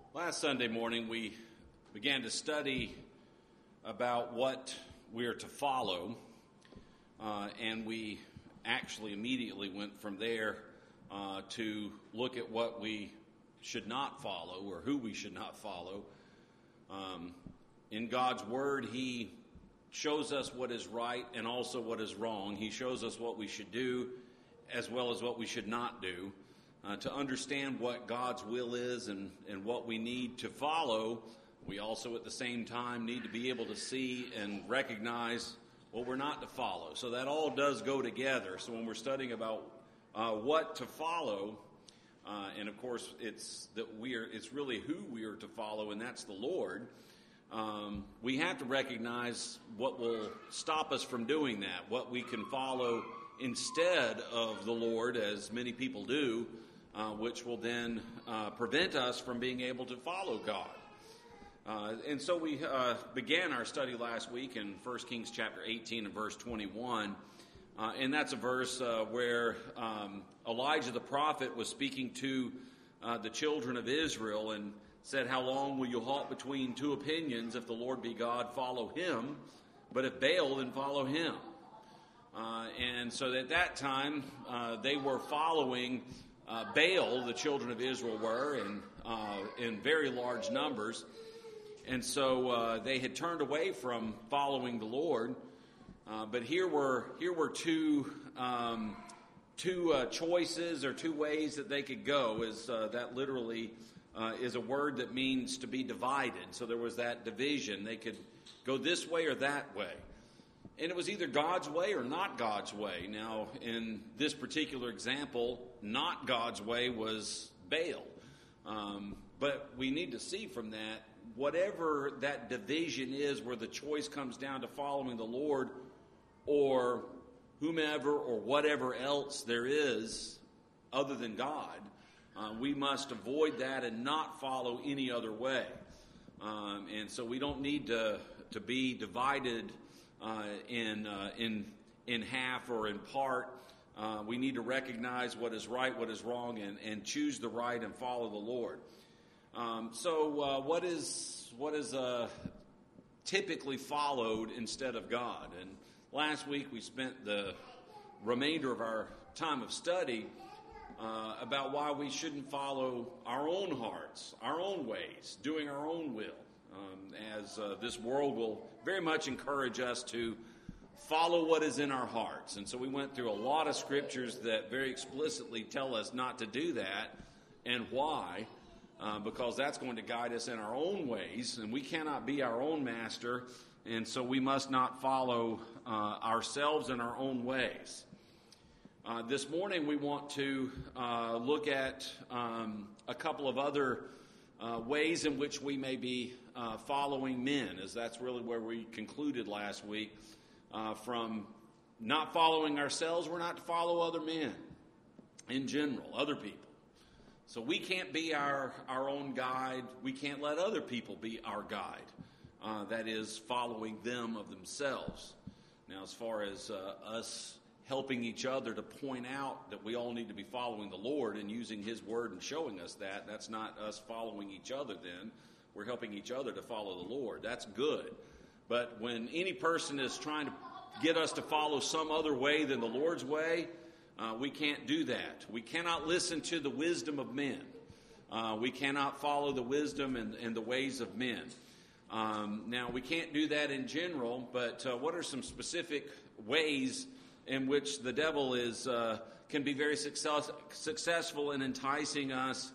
Last Sunday morning, we began to study about what we are to follow, and we actually immediately went from there to look at what we should not follow or who we should not follow. In God's Word, He shows us what is right and also what is wrong. He shows us what we should do as well as what we should not do. To understand what God's will is and what we need to follow, we also at the same time need to be able to see and recognize what we're not to follow. So that all does go together. So when we're studying about what to follow, and of course it's really who we are to follow, and that's the Lord. We have to recognize what will stop us from doing that, what we can follow instead of the Lord, as many people do. Which will then prevent us from being able to follow God. And so we began our study last week in 1 Kings chapter 18 and verse 21. And that's a verse where Elijah the prophet was speaking to the children of Israel and said, "How long will you halt between two opinions? If the Lord be God, follow him. But if Baal, then follow him." And so at that time, they were following Baal, the children of Israel were, in very large numbers. And so they had turned away from following the Lord. But here were two choices or two ways that they could go. That literally is a word that means to be divided. So there was that division. They could go this way or that way. And it was either God's way or not God's way. Now, in this particular example, not God's way was Baal. But we need to see from that, whatever that division is where the choice comes down to following the Lord or whomever or whatever else there is other than God, we must avoid that and not follow any other way. And so we don't need to be divided in half or in part. We need to recognize what is right, what is wrong, and choose the right and follow the Lord. So what is typically followed instead of God? And last week we spent the remainder of our time of study about why we shouldn't follow our own hearts, our own ways, doing our own will. As this world will very much encourage us to follow what is in our hearts. And so we went through a lot of scriptures that very explicitly tell us not to do that, and why, because that's going to guide us in our own ways, and we cannot be our own master, and so we must not follow ourselves in our own ways. This morning we want to look at a couple of other ways in which we may be following men, as that's really where we concluded last week. From not following ourselves, we're not to follow other men in general, other people. So we can't be our own guide. We can't let other people be our guide. That is, following them of themselves. Now, as far as us helping each other to point out that we all need to be following the Lord and using His Word and showing us that, that's not us following each other then. We're helping each other to follow the Lord. That's good. But when any person is trying to get us to follow some other way than the Lord's way, we can't do that. We cannot listen to the wisdom of men. We cannot follow the wisdom and the ways of men. Now, we can't do that in general, but what are some specific ways in which the devil can be very successful in enticing us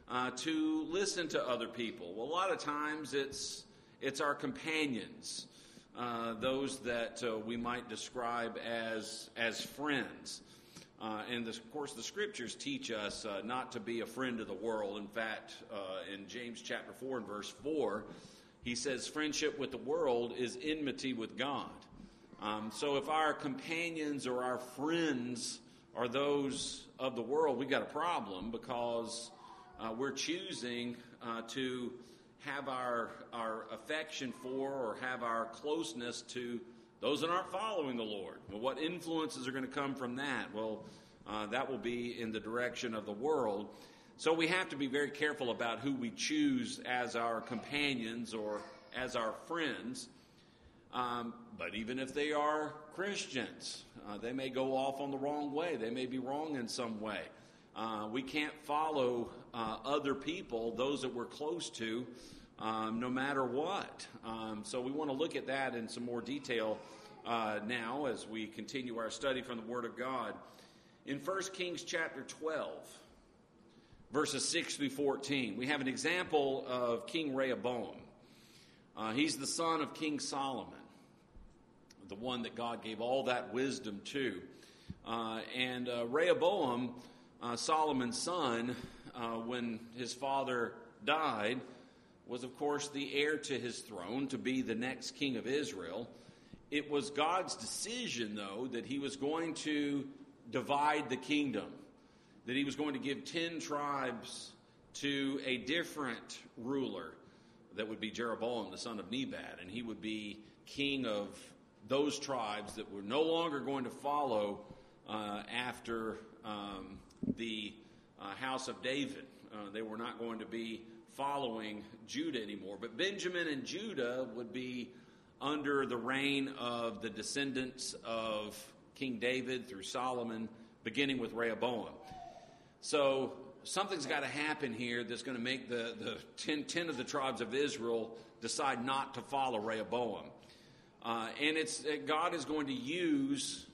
to listen to other people? Well, a lot of times it's our companions, those that we might describe as friends. And of course, the Scriptures teach us not to be a friend of the world. In fact, in James chapter 4 and verse 4, he says, "Friendship with the world is enmity with God." So if our companions or our friends are those of the world, we've got a problem, because we're choosing to have our affection for or have our closeness to those that aren't following the Lord. Well, what influences are going to come from that? Well, that will be in the direction of the world. So we have to be very careful about who we choose as our companions or as our friends. But even if they are Christians, they may go off on the wrong way. They may be wrong in some way. We can't follow other people, those that we're close to, no matter what. So we want to look at that in some more detail now as we continue our study from the Word of God. In 1 Kings chapter 12, verses 6 through 14, we have an example of King Rehoboam. He's the son of King Solomon, the one that God gave all that wisdom to. And Rehoboam, Solomon's son, when his father died, was of course the heir to his throne to be the next king of Israel. It was God's decision, though, that he was going to divide the kingdom, that he was going to give 10 tribes to a different ruler that would be Jeroboam, the son of Nebat, and he would be king of those tribes that were no longer going to follow after the house of David. They were not going to be following Judah anymore. But Benjamin and Judah would be under the reign of the descendants of King David through Solomon, beginning with Rehoboam. So something's got to happen here that's going to make the 10 of the tribes of Israel decide not to follow Rehoboam. And God is going to use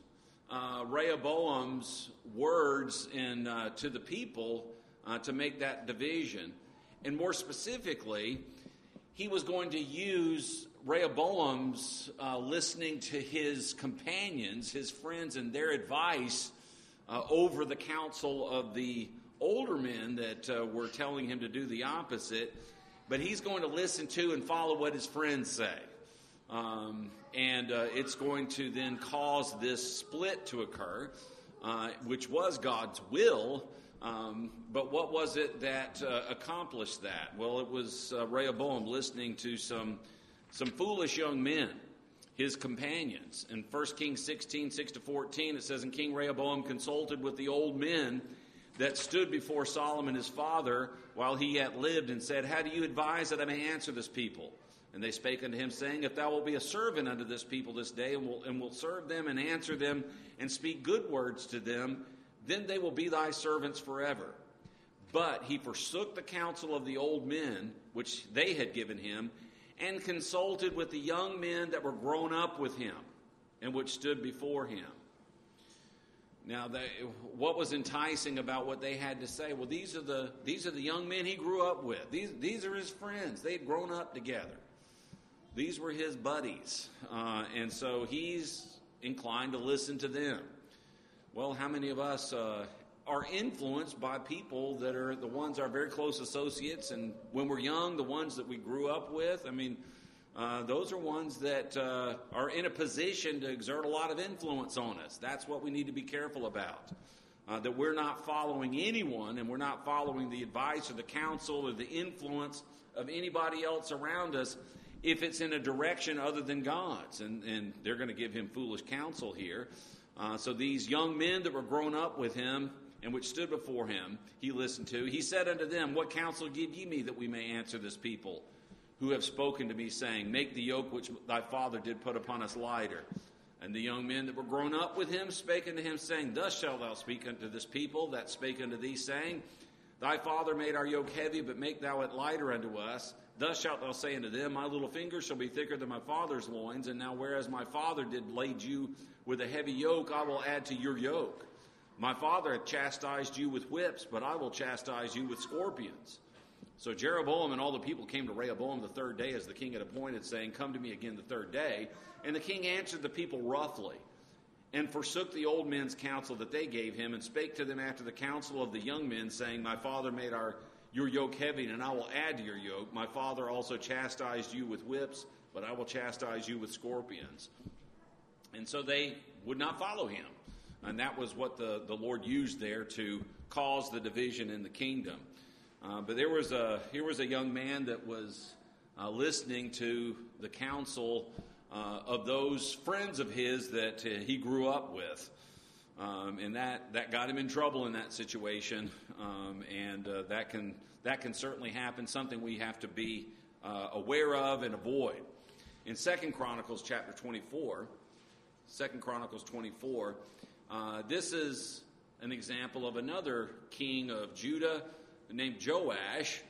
Rehoboam's words to the people to make that division. And more specifically, he was going to use Rehoboam's listening to his companions, his friends, and their advice over the counsel of the older men that were telling him to do the opposite. But he's going to listen to and follow what his friends say. And it's going to then cause this split to occur, which was God's will. But what was it that accomplished that? Well, it was Rehoboam listening to some foolish young men, his companions. In 1 Kings 16, 6-14, it says, "And King Rehoboam consulted with the old men that stood before Solomon his father while he yet lived, and said, How do you advise that I may answer this people? And they spake unto him, saying, If thou wilt be a servant unto this people this day, and wilt serve them and answer them, and speak good words to them, then they will be thy servants forever. But he forsook the counsel of the old men, which they had given him, and consulted with the young men that were grown up with him, and which stood before him." Now, what was enticing about what they had to say? Well, these are the young men he grew up with. These are his friends. They had grown up together. These were his buddies. And so he's inclined to listen to them. Well, how many of us are influenced by people that are the ones, our very close associates, and when we're young, the ones that we grew up with? I mean, those are ones that are in a position to exert a lot of influence on us. That's what we need to be careful about. That we're not following anyone, and we're not following the advice or the counsel or the influence of anybody else around us if it's in a direction other than God's. And they're going to give him foolish counsel here. So these young men that were grown up with him and which stood before him, he listened to. He said unto them, What counsel give ye me that we may answer this people, who have spoken to me, saying, Make the yoke which thy father did put upon us lighter? And the young men that were grown up with him spake unto him, saying, Thus shalt thou speak unto this people that spake unto thee, saying, Thy father made our yoke heavy, but make thou it lighter unto us. Thus shalt thou say unto them, My little finger shall be thicker than my father's loins, and now whereas my father did lade you with a heavy yoke, I will add to your yoke. My father hath chastised you with whips, but I will chastise you with scorpions. So Jeroboam and all the people came to Rehoboam the third day, as the king had appointed, saying, Come to me again the third day. And the king answered the people roughly, and forsook the old men's counsel that they gave him, and spake to them after the counsel of the young men, saying, My father made your yoke heavy, and I will add to your yoke. My father also chastised you with whips, but I will chastise you with scorpions. And so they would not follow him. And that was what the Lord used there to cause the division in the kingdom. But here was a young man that was listening to the counsel of those friends of his that he grew up with. And that got him in trouble in that situation, and that can certainly happen, something we have to be aware of and avoid. In 2 Chronicles chapter 24, this is an example of another king of Judah named Joash,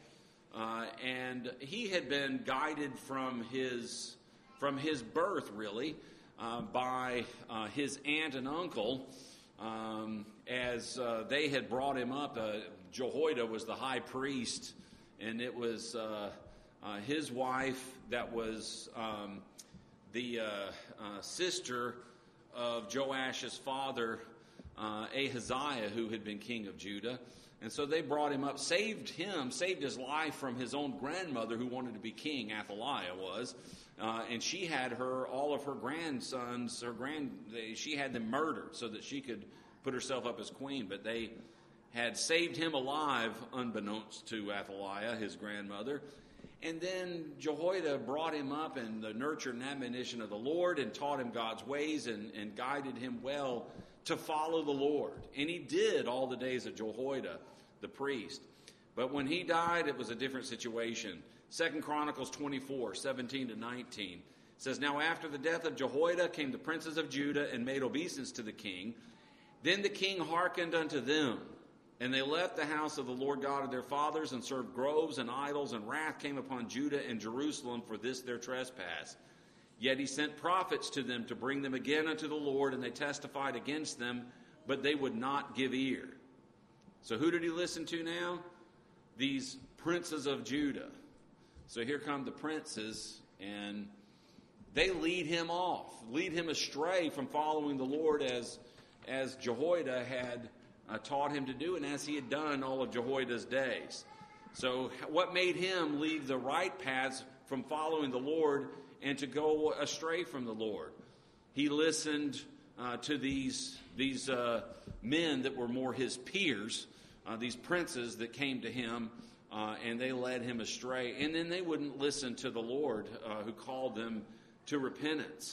and he had been guided from his birth, really, by his aunt and uncle, as they had brought him up. Jehoiada was the high priest, and it was his wife that was the sister of Joash's father, Ahaziah, who had been king of Judah. And so they brought him up, saved his life from his own grandmother who wanted to be king, Athaliah was. And she had all of her grandsons, she had them murdered so that she could put herself up as queen. But they had saved him alive, unbeknownst to Athaliah, his grandmother. And then Jehoiada brought him up in the nurture and admonition of the Lord and taught him God's ways and guided him well to follow the Lord. And he did all the days of Jehoiada, the priest. But when he died, it was a different situation. 2 Chronicles 24, 17 to 19 says, Now after the death of Jehoiada came the princes of Judah and made obeisance to the king. Then the king hearkened unto them, and they left the house of the Lord God of their fathers and served groves and idols, and wrath came upon Judah and Jerusalem for this their trespass. Yet he sent prophets to them to bring them again unto the Lord, and they testified against them, but they would not give ear. So who did he listen to now? These princes of Judah. So here come the princes, and they lead him astray from following the Lord as Jehoiada had taught him to do, and as he had done all of Jehoiada's days. So what made him leave the right paths from following the Lord and to go astray from the Lord? He listened to these men that were more his peers, these princes that came to him, and they led him astray. And then they wouldn't listen to the Lord who called them to repentance.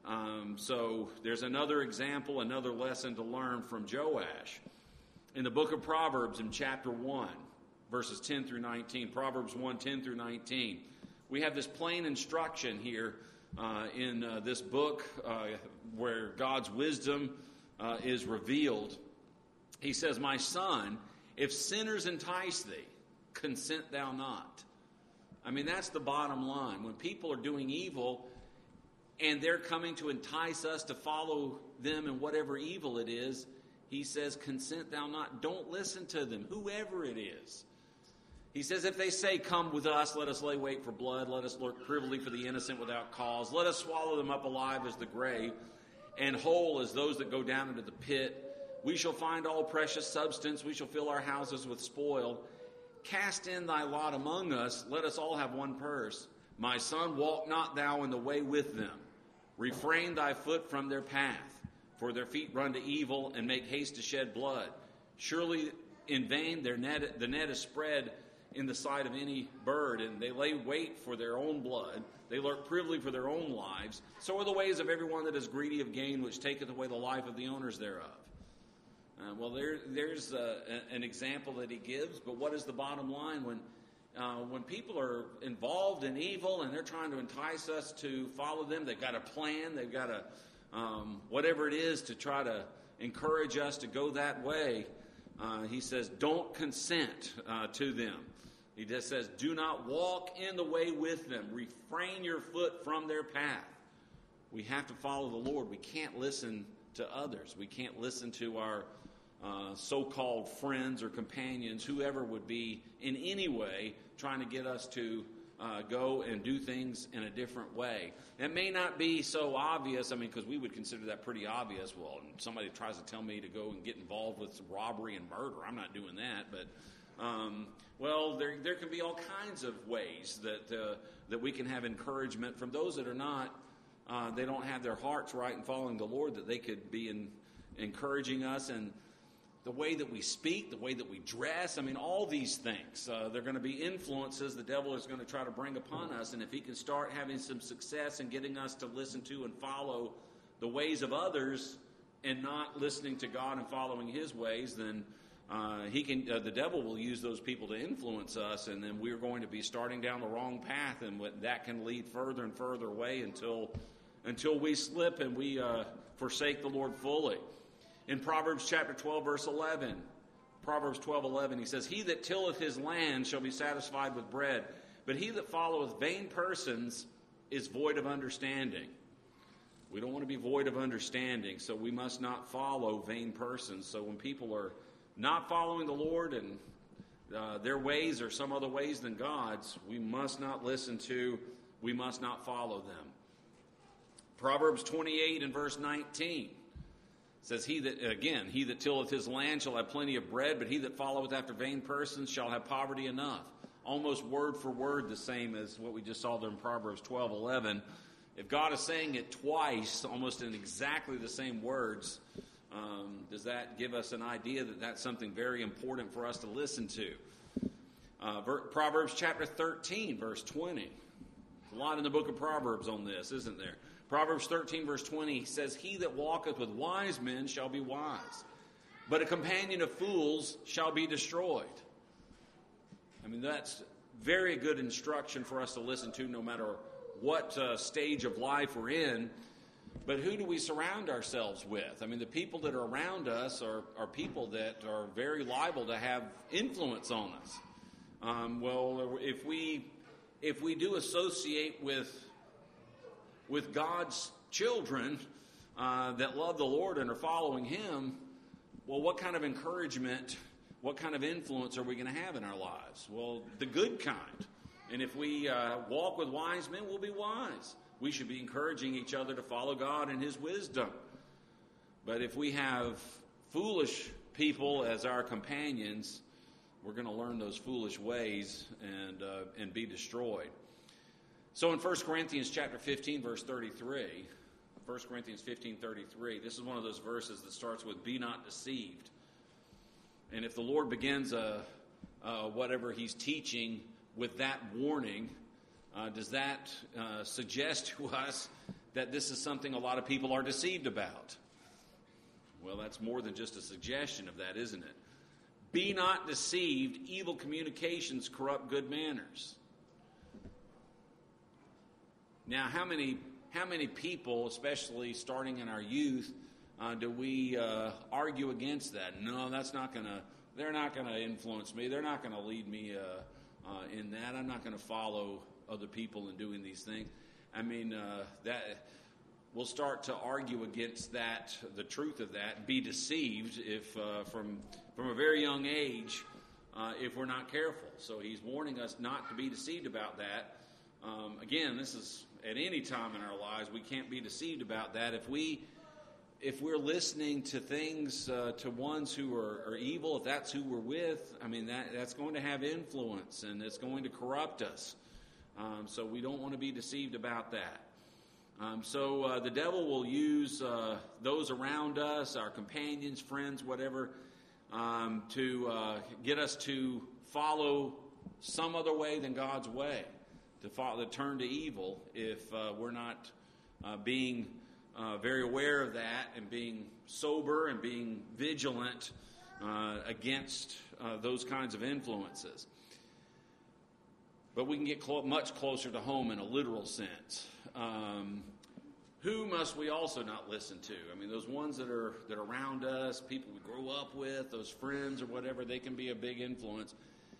So there's another example, another lesson to learn from Joash. In the book of Proverbs in chapter 1, verses 10 through 19, Proverbs 1, 10 through 19, we have this plain instruction here in this book where God's wisdom is revealed. He says, My son, if sinners entice thee, consent thou not. I mean, that's the bottom line. When people are doing evil and they're coming to entice us to follow them in whatever evil it is, he says, consent thou not. Don't listen to them, whoever it is. He says, if they say, come with us, let us lay wait for blood, let us lurk privily for the innocent without cause, let us swallow them up alive as the grave, and whole as those that go down into the pit. We shall find all precious substance, we shall fill our houses with spoil. Cast in thy lot among us, let us all have one purse. My son, walk not thou in the way with them. Refrain thy foot from their path, for their feet run to evil and make haste to shed blood. Surely in vain the net is spread in the sight of any bird, and they lay wait for their own blood. They lurk privily for their own lives. So are the ways of everyone that is greedy of gain, which taketh away the life of the owners thereof. There's an example that he gives, but what is the bottom line when people are involved in evil and they're trying to entice us to follow them? They've got a plan, they've got a whatever it is to try to encourage us to go that way. He says, don't consent to them. He just says, do not walk in the way with them. Refrain your foot from their path. We have to follow the Lord. We can't listen to others. We can't listen to our so-called friends or companions, whoever would be in any way trying to get us to go and do things in a different way. It may not be so obvious, because we would consider that pretty obvious. Well, somebody tries to tell me to go and get involved with robbery and murder. I'm not doing that. But, there can be all kinds of ways that we can have encouragement from those that are not, they don't have their hearts right in following the Lord, that they could be encouraging us. And the way that we speak, the way that we dress, all these things, they're going to be influences the devil is going to try to bring upon us. And if he can start having some success in getting us to listen to and follow the ways of others, and not listening to God and following His ways, then the devil will use those people to influence us, and then we're going to be starting down the wrong path, and that can lead further and further away until we slip and we forsake the Lord fully. In Proverbs chapter 12, verse 11, Proverbs 12:11, he says, "He that tilleth his land shall be satisfied with bread, but he that followeth vain persons is void of understanding." We don't want to be void of understanding, so we must not follow vain persons. So when people are not following the Lord and their ways are some other ways than God's, we must not listen to, we must not follow them. Proverbs 28 and verse 19 says, he that tilleth his land shall have plenty of bread, but he that followeth after vain persons shall have poverty enough. Almost word for word the same as what we just saw there in Proverbs 12:11. If God is saying it twice, almost in exactly the same words, does that give us an idea that that's something very important for us to listen to? Proverbs chapter 13, verse 20. A lot in the book of Proverbs on this, isn't there? Proverbs 13, verse 20 says, "He that walketh with wise men shall be wise, but a companion of fools shall be destroyed." I mean, that's very good instruction for us to listen to no matter what stage of life we're in. But who do we surround ourselves with? I mean, the people that are around us are people that are very liable to have influence on us. If we do associate with God's children that love the Lord and are following Him, well, what kind of encouragement, what kind of influence are we going to have in our lives? Well, the good kind. And if we walk with wise men, we'll be wise. We should be encouraging each other to follow God and His wisdom. But if we have foolish people as our companions, we're going to learn those foolish ways and be destroyed. So in 1 Corinthians chapter 15, verse 33, 1 Corinthians 15:33, this is one of those verses that starts with, "Be not deceived." And if the Lord begins whatever He's teaching with that warning, does that suggest to us that this is something a lot of people are deceived about? Well, that's more than just a suggestion of that, isn't it? Be not deceived, evil communications corrupt good manners. Now, how many people, especially starting in our youth, do we argue against that? No, they're not going to influence me. They're not going to lead me in that. I'm not going to follow other people in doing these things. I mean, that we'll start to argue against that, the truth of that, be deceived if from a very young age, if we're not careful. So He's warning us not to be deceived about that. Again, this is at any time in our lives, we can't be deceived about that. If we're listening to things, to ones who are evil, if that's who we're with, I mean, that's going to have influence and it's going to corrupt us. So we don't want to be deceived about that. So the devil will use those around us, our companions, friends, whatever, to get us to follow some other way than God's way, to turn to evil if we're not being very aware of that and being sober and being vigilant against those kinds of influences. But we can get much closer to home in a literal sense. Who must we also not listen to? I mean, those ones that are around us, people we grow up with, those friends or whatever, they can be a big influence.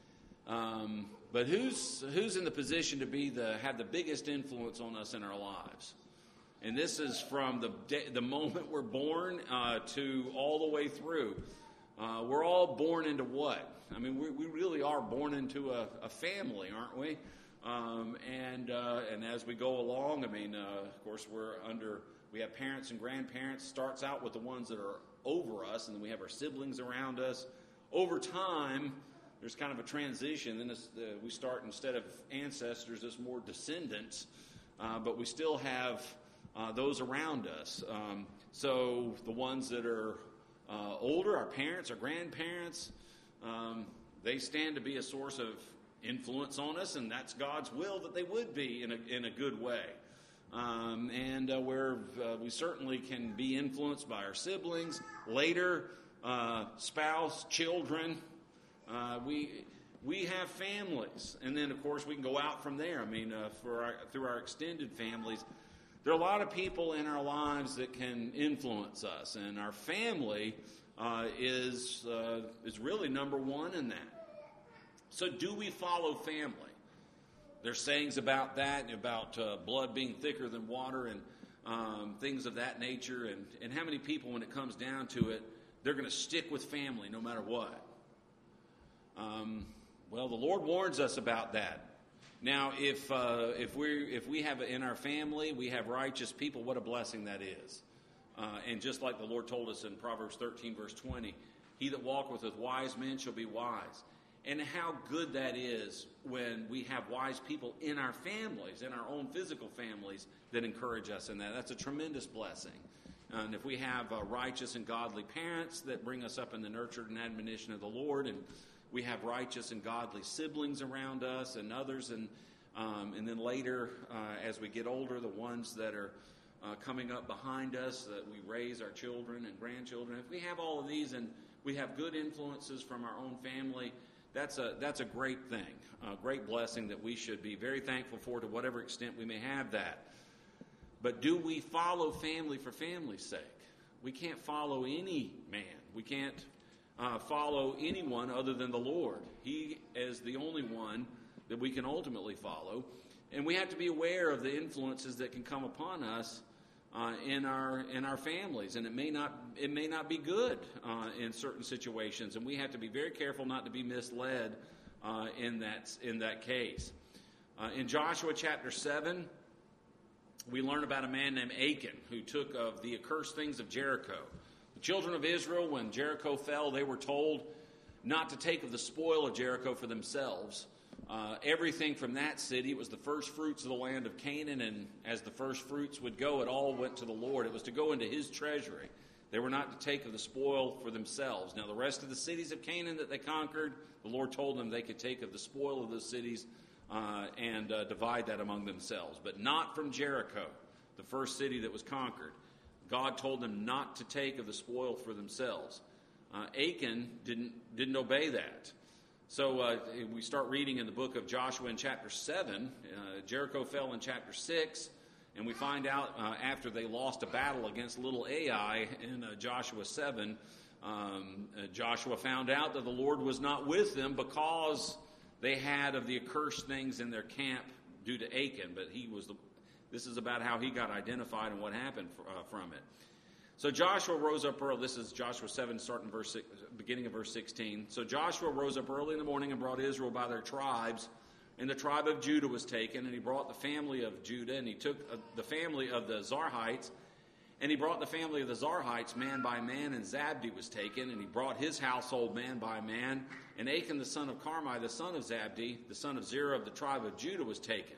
But who's in the position to have the biggest influence on us in our lives? And this is from the moment we're born to all the way through. We're all born into what? I mean, we really are born into a family, aren't we? And as we go along, I mean, of course, we have parents and grandparents. Starts out with the ones that are over us, and then we have our siblings around us. Over time, there's kind of a transition. Then we start, instead of ancestors, there's more descendants, but we still have those around us. So the ones that are older, our parents, our grandparents, they stand to be a source of influence on us, and that's God's will that they would be in a good way. and where we certainly can be influenced by our siblings, later spouse, children. We have families, and then of course we can go out from there. I mean, through our extended families, there are a lot of people in our lives that can influence us, and our family is really number one in that. So, do we follow family? There's sayings about that, about blood being thicker than water, and things of that nature. And how many people, when it comes down to it, they're going to stick with family no matter what? Well, the Lord warns us about that. Now, if we have in our family, we have righteous people, what a blessing that is. And just like the Lord told us in Proverbs 13, verse 20, he that walketh with wise men shall be wise. And how good that is when we have wise people in our families, in our own physical families, that encourage us in that. That's a tremendous blessing. And if we have righteous and godly parents that bring us up in the nurture and admonition of the Lord, and we have righteous and godly siblings around us and others, and then later, as we get older, the ones that are coming up behind us, that we raise our children and grandchildren. If we have all of these and we have good influences from our own family, that's a great thing, a great blessing that we should be very thankful for, to whatever extent we may have that. But do we follow family for family's sake? We can't follow any man. We can't follow anyone other than the Lord. He is the only one that we can ultimately follow. And we have to be aware of the influences that can come upon us in our families, and it may not be good in certain situations, and we have to be very careful not to be misled in that case. In Joshua chapter 7, we learn about a man named Achan who took of the accursed things of Jericho. The children of Israel, when Jericho fell, they were told not to take of the spoil of Jericho for themselves. Everything from that city, it was the first fruits of the land of Canaan, and as the first fruits would go, it all went to the Lord. It was to go into his treasury. They were not to take of the spoil for themselves. Now, the rest of the cities of Canaan that they conquered, the Lord told them they could take of the spoil of those cities and divide that among themselves, but not from Jericho, the first city that was conquered. God told them not to take of the spoil for themselves. Achan didn't obey that. So we start reading in the book of Joshua in chapter 7. Jericho fell in chapter 6, and we find out after they lost a battle against little Ai in Joshua 7, Joshua found out that the Lord was not with them because they had of the accursed things in their camp due to Achan. But this is about how he got identified and what happened from it. So Joshua rose up early. This is Joshua 7, starting beginning of verse 16. So Joshua rose up early in the morning and brought Israel by their tribes. And the tribe of Judah was taken, and he brought the family of Judah, and he took the family of the Zarhites, and he brought the family of the Zarhites man by man, and Zabdi was taken, and he brought his household man by man, and Achan the son of Carmi, the son of Zabdi, the son of Zerah of the tribe of Judah, was taken.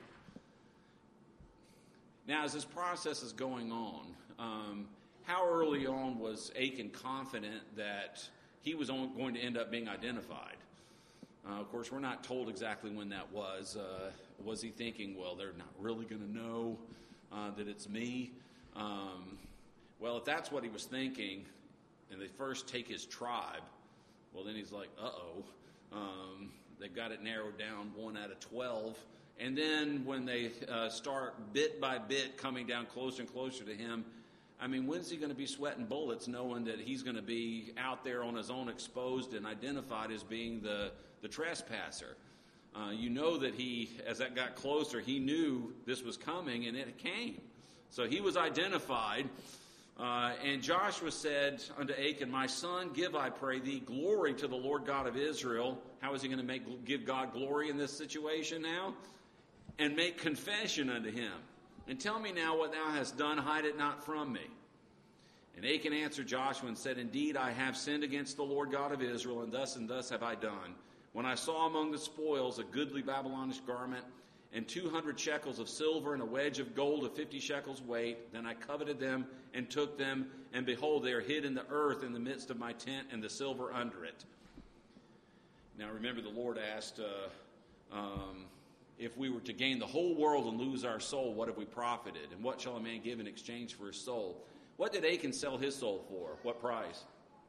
Now, as this process is going on, how early on was Achan confident that he was going to end up being identified? Of course, we're not told exactly when that was. Was he thinking, well, they're not really going to know that it's me? Well, if that's what he was thinking, and they first take his tribe, well, then he's like, they've got it narrowed down 1 out of 12. And then when they start bit by bit coming down closer and closer to him, I mean, when's he going to be sweating bullets knowing that he's going to be out there on his own exposed and identified as being the trespasser? You know that as that got closer, he knew this was coming, and it came. So he was identified, and Joshua said unto Achan, my son, give, I pray thee, glory to the Lord God of Israel. How is he going to give God glory in this situation now? And make confession unto him. And tell me now what thou hast done, hide it not from me. And Achan answered Joshua and said, indeed, I have sinned against the Lord God of Israel, and thus have I done. When I saw among the spoils a goodly Babylonish garment, and 200 shekels of silver, and a wedge of gold of 50 shekels weight, then I coveted them and took them, and behold, they are hid in the earth in the midst of my tent, and the silver under it. Now remember, the Lord asked if we were to gain the whole world and lose our soul, what have we profited? And what shall a man give in exchange for his soul? What did Achan sell his soul for? What price?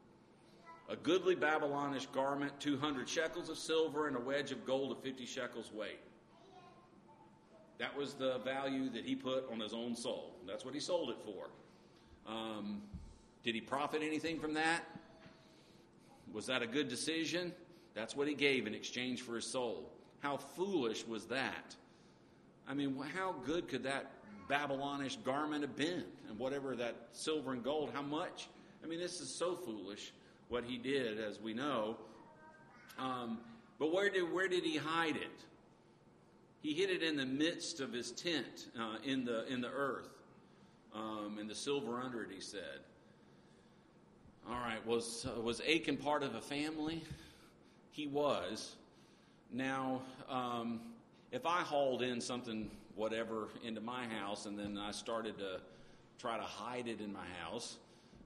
A goodly Babylonish garment, 200 shekels of silver, and a wedge of gold of 50 shekels weight. That was the value that he put on his own soul. That's what he sold it for. Did he profit anything from that? Was that a good decision? That's what he gave in exchange for his soul. How foolish was that? I mean, how good could that Babylonish garment have been? And whatever that silver and gold, how much? I mean, this is so foolish what he did, as we know. But where did he hide it? He hid it in the midst of his tent, in the earth, and the silver under it, he said. All right, was Achan part of a family? He was. Now, if I hauled in something, whatever, into my house, and then I started to try to hide it in my house,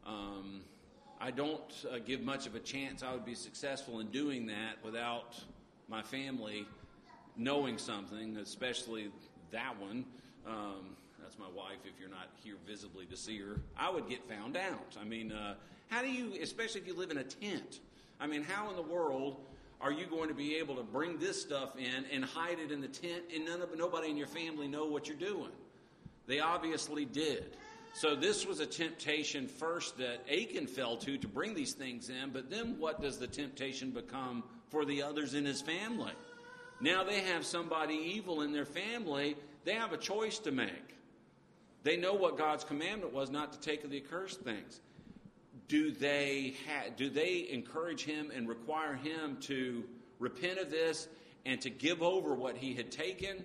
I don't give much of a chance I would be successful in doing that without my family knowing something, especially that one. That's my wife, if you're not here visibly to see her. I would get found out. I mean, how do you, especially if you live in a tent, I mean, how in the world are you going to be able to bring this stuff in and hide it in the tent and nobody in your family know what you're doing? They obviously did. So this was a temptation first that Achan fell to bring these things in, but then what does the temptation become for the others in his family? Now they have somebody evil in their family. They have a choice to make. They know what God's commandment was, not to take of the accursed things. Do they encourage him and require him to repent of this and to give over what he had taken,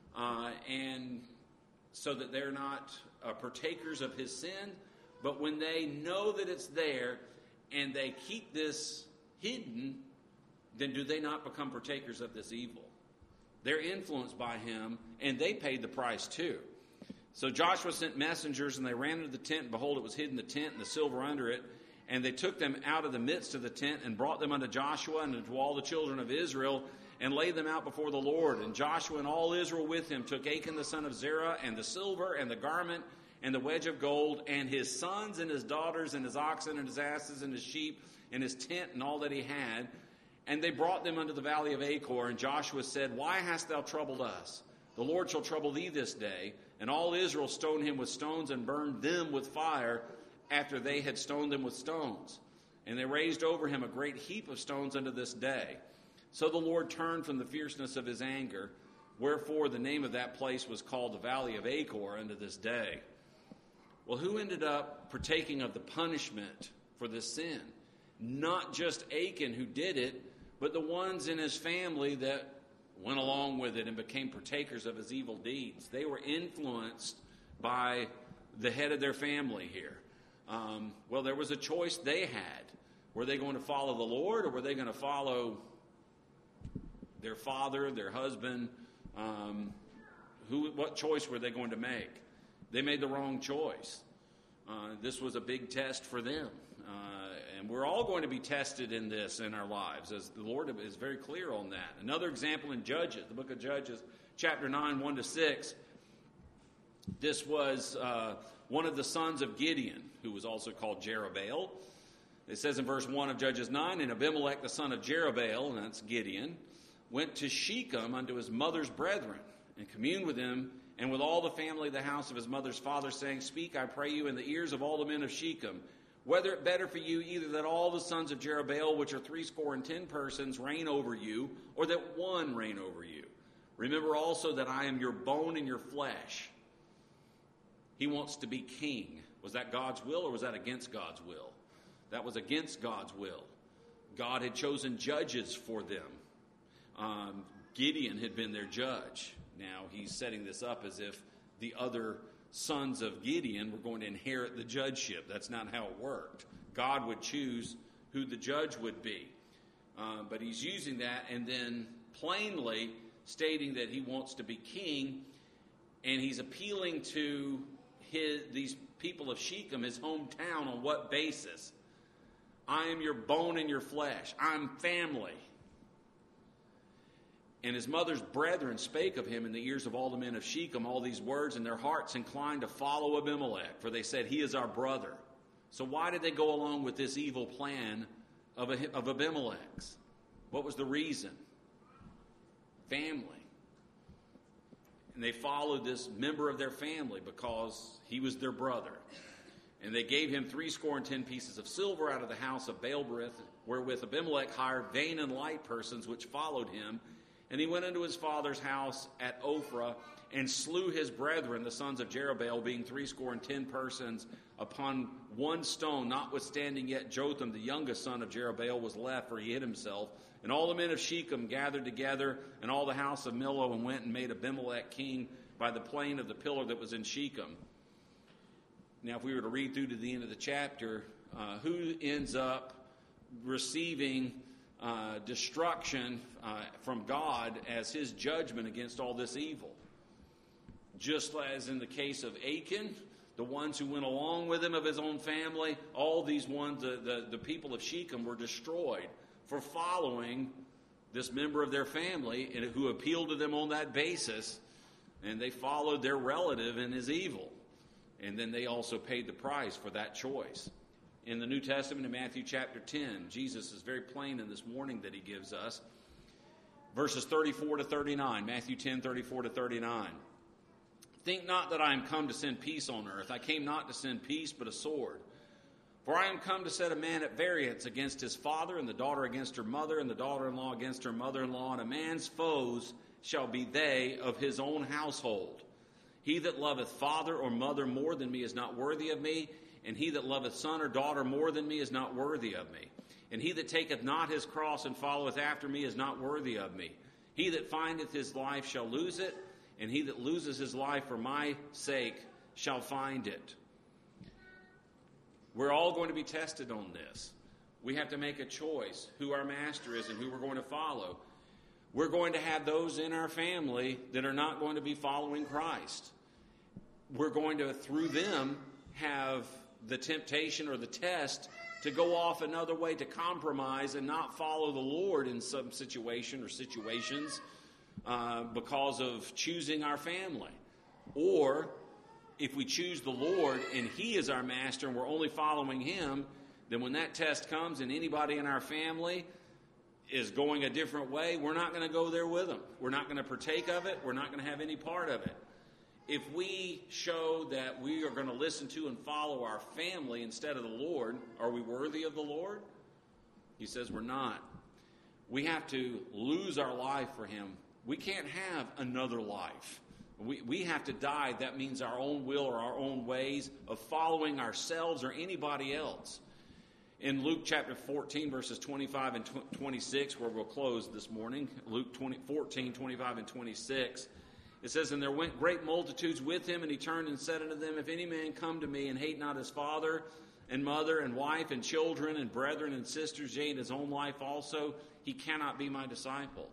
and so that they're not partakers of his sin? But when they know that it's there and they keep this hidden, then do they not become partakers of this evil? They're influenced by him, and they paid the price too. So Joshua sent messengers, and they ran into the tent, and behold, it was hid in the tent, and the silver under it. And they took them out of the midst of the tent, and brought them unto Joshua and unto all the children of Israel, and laid them out before the Lord. And Joshua and all Israel with him took Achan the son of Zerah, and the silver, and the garment, and the wedge of gold, and his sons, and his daughters, and his oxen, and his asses, and his sheep, and his tent, and all that he had. And they brought them unto the valley of Achor. And Joshua said, Why hast thou troubled us? The Lord shall trouble thee this day. And all Israel stoned him with stones, and burned them with fire, after they had stoned them with stones. And they raised over him a great heap of stones unto this day. So the Lord turned from the fierceness of his anger, wherefore the name of that place was called the Valley of Achor unto this day. Well, who ended up partaking of the punishment for this sin? Not just Achan who did it, but the ones in his family that went along with it and became partakers of his evil deeds. They were influenced by the head of their family here. Well, there was a choice they had. Were they going to follow the Lord, or were they going to follow their father, their husband? What choice were they going to make? They made the wrong choice. This was a big test for them. And we're all going to be tested in this in our lives, as the Lord is very clear on that. Another example in Judges, the book of Judges, chapter 9, 1-6. This was one of the sons of Gideon, who was also called Jerubbaal. It says in verse 1 of Judges 9, And Abimelech the son of Jerubbaal, and that's Gideon, went to Shechem unto his mother's brethren, and communed with them, and with all the family of the house of his mother's father, saying, Speak, I pray you, in the ears of all the men of Shechem, whether it better for you either that all the sons of Jerubbaal, which are 70 persons, reign over you, or that one reign over you. Remember also that I am your bone and your flesh. He wants to be king. Was that God's will, or was that against God's will? That was against God's will. God had chosen judges for them. Gideon had been their judge. Now he's setting this up as if the other sons of Gideon were going to inherit the judgeship. That's not how it worked. God would choose who the judge would be. But he's using that and then plainly stating that he wants to be king, and he's appealing to these people of Shechem, his hometown, on what basis? I am your bone and your flesh. I'm family. And his mother's brethren spake of him in the ears of all the men of Shechem all these words, and their hearts inclined to follow Abimelech, for they said, he is our brother. So why did they go along with this evil plan of Abimelech's? What was the reason? Family. And they followed this member of their family because he was their brother. And they gave him 70 pieces of silver out of the house of Baalberith, wherewith Abimelech hired vain and light persons which followed him. And he went into his father's house at Ophrah, and slew his brethren, the sons of Jerubbaal, being 70 persons, upon one stone, notwithstanding yet Jotham, the youngest son of Jerubbaal, was left, for he hid himself. And all the men of Shechem gathered together, and all the house of Millo, and went and made Abimelech king by the plain of the pillar that was in Shechem. Now, if we were to read through to the end of the chapter, who ends up receiving destruction from God as his judgment against all this evil? Just as in the case of Achan, the ones who went along with him of his own family, all these ones, the people of Shechem, were destroyed for following this member of their family and who appealed to them on that basis, and they followed their relative in his evil. And then they also paid the price for that choice. In the New Testament, in Matthew chapter 10, Jesus is very plain in this warning that he gives us. Verses 34 to 39, Matthew 10, 34 to 39. Think not that I am come to send peace on earth. I came not to send peace, but a sword. For I am come to set a man at variance against his father, and the daughter against her mother, and the daughter-in-law against her mother-in-law, and a man's foes shall be they of his own household. He that loveth father or mother more than me is not worthy of me, and he that loveth son or daughter more than me is not worthy of me. And he that taketh not his cross and followeth after me is not worthy of me. He that findeth his life shall lose it, and he that loses his life for my sake shall find it. We're all going to be tested on this. We have to make a choice who our master is and who we're going to follow. We're going to have those in our family that are not going to be following Christ. We're going to, through them, have the temptation or the test to go off another way, to compromise and not follow the Lord in some situation or situations because of choosing our family. Or if we choose the Lord and he is our master and we're only following him, then when that test comes and anybody in our family is going a different way, we're not going to go there with them. We're not going to partake of it. We're not going to have any part of it. If we show that we are going to listen to and follow our family instead of the Lord, are we worthy of the Lord? He says we're not. We have to lose our life for him. We can't have another life. We have to die. That means our own will or our own ways of following ourselves or anybody else. In Luke chapter 14, verses 25 and 26, where we'll close this morning, Luke 14, 25 and 26, it says, And there went great multitudes with him, and he turned and said unto them, If any man come to me and hate not his father and mother and wife and children and brethren and sisters, yea, and his own life also, he cannot be my disciple.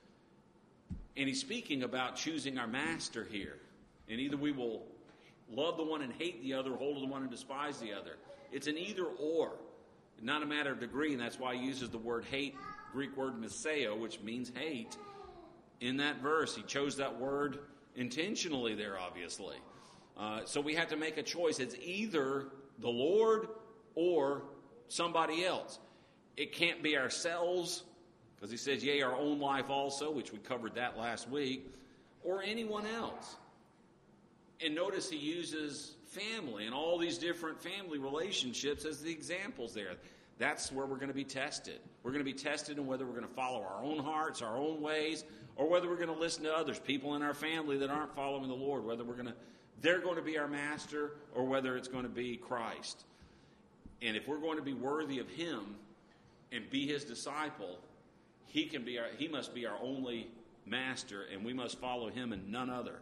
And he's speaking about choosing our master here. And either we will love the one and hate the other, or hold to the one and despise the other. It's an either or, not a matter of degree, and that's why he uses the word hate, Greek word miseo, which means hate. In that verse, he chose that word intentionally there, obviously. So we have to make a choice. It's either the Lord or somebody else. It can't be ourselves, because he says, yea, our own life also, which we covered that last week, or anyone else. And notice he uses family and all these different family relationships as the examples there. That's where we're going to be tested. We're going to be tested in whether we're going to follow our own hearts, our own ways, or whether we're going to listen to others, people in our family that aren't following the Lord, whether they're going to be our master or whether it's going to be Christ. And if we're going to be worthy of him and be his disciple, he must be our only master, and we must follow him and none other.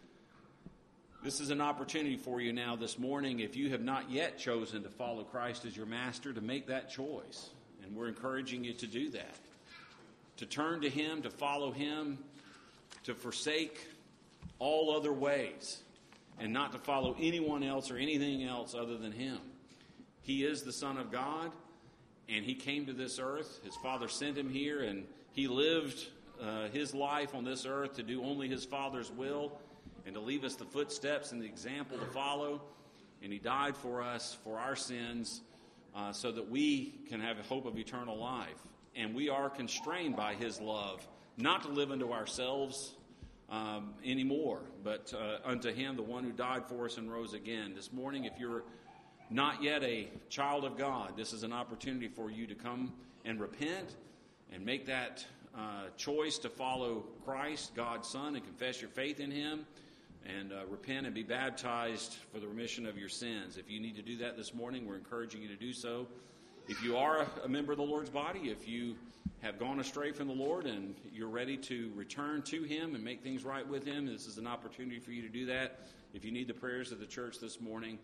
This is an opportunity for you now this morning, if you have not yet chosen to follow Christ as your master, to make that choice. And we're encouraging you to do that. To turn to him, to follow him, to forsake all other ways, and not to follow anyone else or anything else other than him. He is the Son of God, and he came to this earth. His Father sent him here, and he lived his life on this earth to do only his Father's will and to leave us the footsteps and the example to follow. And he died for us, for our sins, so that we can have a hope of eternal life. And we are constrained by his love, not to live unto ourselves anymore, but unto him, the one who died for us and rose again. This morning, if you're not yet a child of God, this is an opportunity for you to come and repent and make that choice to follow Christ, God's Son, and confess your faith in him, and repent and be baptized for the remission of your sins. If you need to do that this morning, we're encouraging you to do so. If you are a member of the Lord's body, if you have gone astray from the Lord and you're ready to return to him and make things right with him, this is an opportunity for you to do that. If you need the prayers of the church this morning,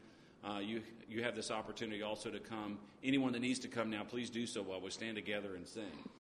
you have this opportunity also to come. Anyone that needs to come now, please do so while we stand together and sing.